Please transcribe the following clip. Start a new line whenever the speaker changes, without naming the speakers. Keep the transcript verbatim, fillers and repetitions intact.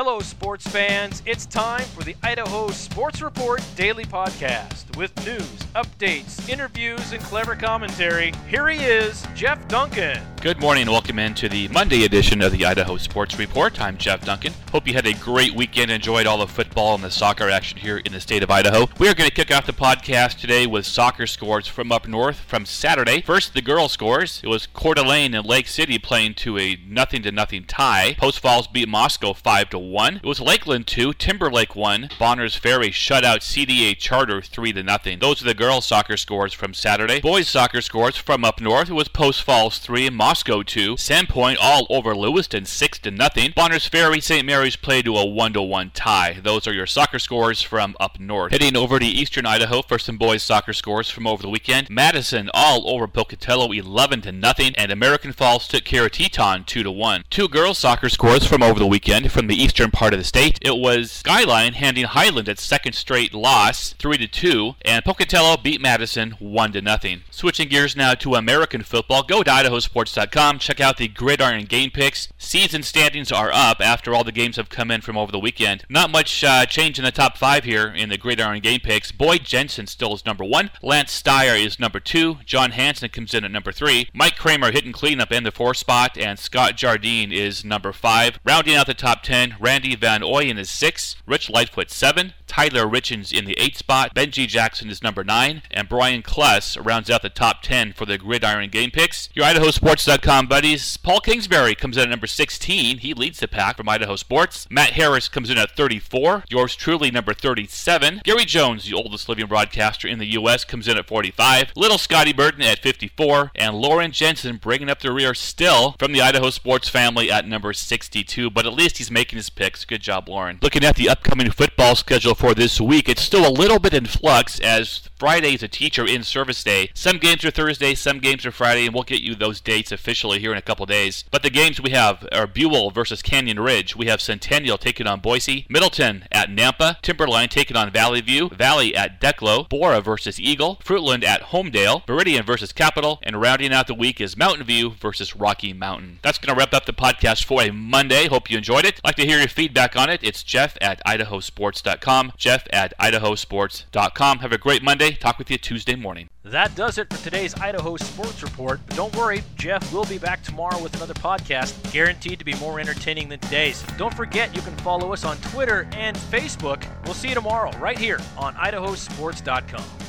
Hello, sports fans. It's time for the Idaho Sports Report Daily Podcast with news, updates, interviews, and clever commentary. Here he is, Jeff Duncan.
Good morning and welcome into the Monday edition of the Idaho Sports Report. I'm Jeff Duncan. Hope you had a great weekend, enjoyed all the football and the soccer action here in the state of Idaho. We are going to kick off the podcast today with soccer scores from up north from Saturday. First, the girls' scores. It was Coeur d'Alene and Lake City playing to a nothing to nothing tie. Post Falls beat Moscow five to one. It was Lakeland two, Timberlake one. Bonners Ferry shut out C D A Charter three to nothing. Those are the girls' soccer scores from Saturday. Boys' soccer scores from up north. It was Post Falls three, Moscow two. Sandpoint all over Lewiston six to nothing. Bonners Ferry Saint Mary's played to a one to one tie. Those are your soccer scores from up north. Heading over to eastern Idaho for some boys' soccer scores from over the weekend. Madison all over Pocatello eleven to nothing, and American Falls took care of Teton two to one. Two girls' soccer scores from over the weekend from the eastern part of the state. It was Skyline handing Highland its second straight loss three to two, and Pocatello beat Madison one to nothing. Switching gears now to American football, go to idaho sports dot com, check out the Gridiron game picks. Season standings are up after all the games have come in from over the weekend. Not much uh, change in the top five here in the Gridiron game picks. Boyd Jensen still is number one. Lance Steyer is number two. John Hansen comes in at number three. Mike Kramer hitting cleanup in the four spot, and Scott Jardine is number five. Rounding out the top ten, Randy Van Oyen is six. Rich Lightfoot seven. Tyler Richens in the eighth spot. Benji Jackson is number nine. And Brian Kless rounds out the top ten for the Gridiron game picks. Your idaho sports dot com buddies. Paul Kingsbury comes in at number sixteen. He leads the pack from Idaho Sports. Matt Harris comes in at thirty-four. Yours truly, number thirty-seven. Gary Jones, the oldest living broadcaster in the U S, comes in at forty-five. Little Scotty Burton at fifty-four. And Lauren Jensen bringing up the rear still from the Idaho Sports family at number sixty-two. But at least he's making his picks. Good job, Lauren. Looking at the upcoming football schedule for this week, it's still a little bit in flux as Friday is a teacher in-service day. Some games are Thursday, some games are Friday, and we'll get you those dates officially here in a couple days. But the games we have are Buell versus Canyon Ridge. We have Centennial taking on Boise. Middleton at Nampa. Timberline taking on Valley View. Valley at Declo. Bora versus Eagle. Fruitland at Homedale. Meridian versus Capital. And rounding out the week is Mountain View versus Rocky Mountain. That's going to wrap up the podcast for a Monday. Hope you enjoyed it. I'd like to hear your feedback on it. It's Jeff at idaho sports dot com. Jeff at idaho sports dot com. Have a great Monday. Talk with you Tuesday morning.
That does it for today's Idaho Sports Report. But don't worry, Jeff will be back tomorrow with another podcast, guaranteed to be more entertaining than today's. Don't forget you can follow us on Twitter and Facebook. We'll see you tomorrow right here on idaho sports dot com.